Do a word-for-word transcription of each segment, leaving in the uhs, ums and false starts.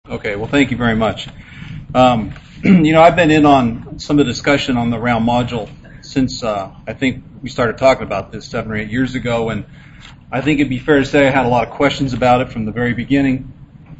Okay, well, thank you very much. Um, you know, I've been in on some of the discussion on the round module since uh, I think we started talking about this seven or eight years ago, and I think it'd be fair to say I had a lot of questions about it from the very beginning,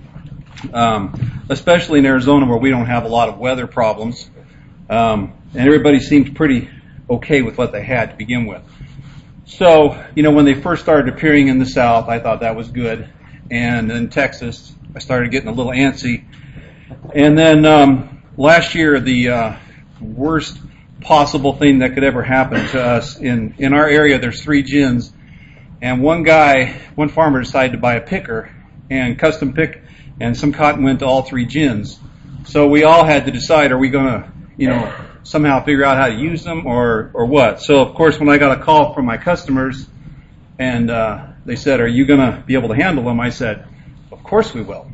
um, especially in Arizona where we don't have a lot of weather problems, um, and everybody seemed pretty okay with what they had to begin with. So, you know, when they first started appearing in the South, I thought that was good, and in Texas, I started getting a little antsy. And then um, last year, the uh, worst possible thing that could ever happen to us in in our area, there's three gins, and one guy, one farmer decided to buy a picker and custom pick, and some cotton went to all three gins. So we all had to decide: are we going to, you know, somehow figure out how to use them, or or what? So of course, when I got a call from my customers, and uh, they said, "Are you going to be able to handle them?" I said, "Of course we will."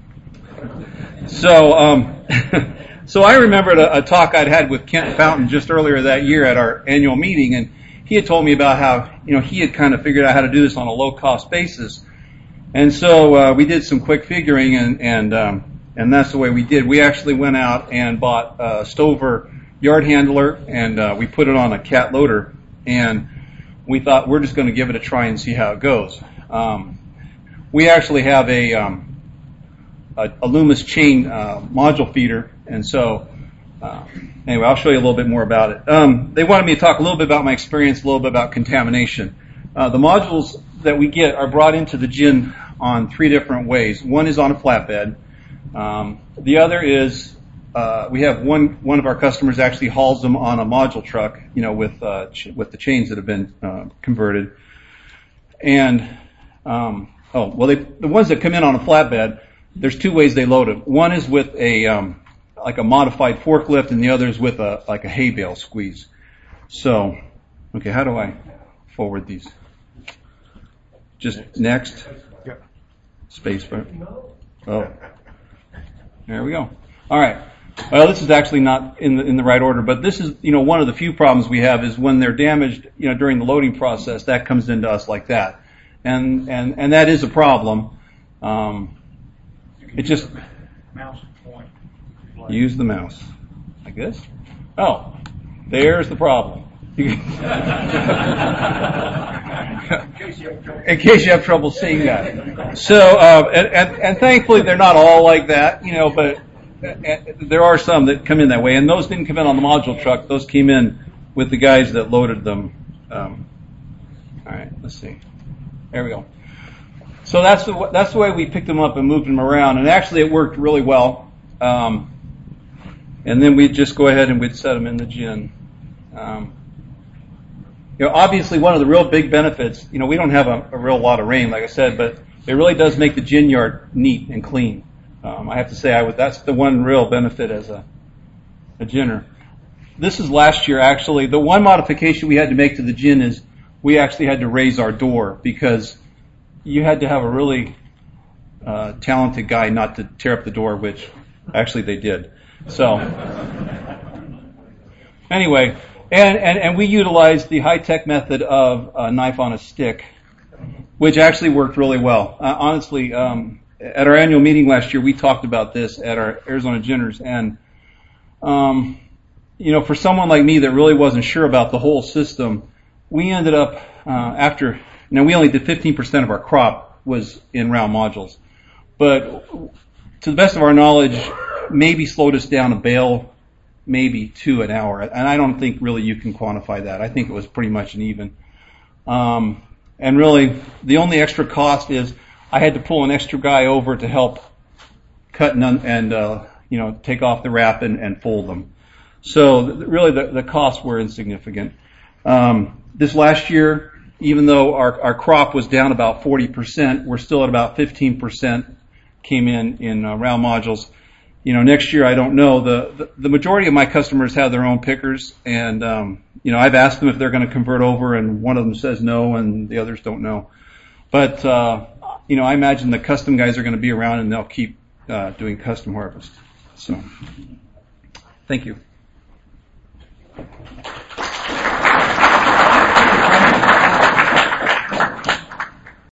So, um, so I remembered a, a talk I'd had with Kent Fountain just earlier that year at our annual meeting, and he had told me about how, you know, he had kind of figured out how to do this on a low-cost basis. And so uh, we did some quick figuring, and and um, and that's the way we did. We actually went out and bought a Stover yard handler, and uh, we put it on a cat loader, and we thought we're just going to give it a try and see how it goes. Um, we actually have a um, a, a Loomis chain uh, module feeder, and so uh, anyway, I'll show you a little bit more about it. Um, they wanted me to talk a little bit about my experience, a little bit about contamination. Uh, the modules that we get are brought into the gin on three different ways. One is on a flatbed. Um, the other is uh, we have one one of our customers actually hauls them on a module truck, you know, with uh, ch- with the chains that have been uh, converted. And um, oh well, they, the ones that come in on a flatbed, there's two ways they load them. One is with a um, like a modified forklift, and the other is with a like a hay bale squeeze. So, okay, how do I forward these? Just next. Space bar. Oh, there we go. All right. Well, this is actually not in the in the right order, but this is, you know, one of the few problems we have is when they're damaged, you know, during the loading process, that comes into us like that, and and and that is a problem. Um, it just mouse point. Use the mouse, I guess. Oh, there's the problem. In case you have trouble seeing that. So, uh, and, and, and thankfully they're not all like that, you know, but there are some that come in that way, and those didn't come in on the module truck. Those came in with the guys that loaded them. Um, all right, let's see. There we go. So that's the that's the way we picked them up and moved them around, and actually it worked really well. Um, and then we'd just go ahead and we'd set them in the gin. Um, You know, obviously one of the real big benefits, you know, we don't have a, a real lot of rain, like I said, but it really does make the gin yard neat and clean. Um, I have to say, I would, that's the one real benefit as a, a ginner. This is last year, actually. The one modification we had to make to the gin is we actually had to raise our door because you had to have a really uh, talented guy not to tear up the door, which actually they did. So, anyway. And, and, and we utilized the high-tech method of a knife on a stick, which actually worked really well. Uh, honestly, um, at our annual meeting last year, we talked about this at our Arizona Ginners, and um, you know, for someone like me that really wasn't sure about the whole system, we ended up uh, after. Now we only did fifteen percent of our crop was in round modules, but to the best of our knowledge, maybe slowed us down a bale. Maybe two an hour, and I don't think really you can quantify that. I think it was pretty much an even. Um, and really, the only extra cost is I had to pull an extra guy over to help cut and, and uh, you know, take off the wrap and, and fold them. So th- really, the, the costs were insignificant. Um, this last year, even though our, our crop was down about forty percent, we're still at about fifteen percent came in in uh, round modules. You know, next year, I don't know. The, the, the majority of my customers have their own pickers, and, um, you know, I've asked them if they're going to convert over, and one of them says no, and the others don't know. But, uh, you know, I imagine the custom guys are going to be around, and they'll keep uh, doing custom harvest. So, thank you.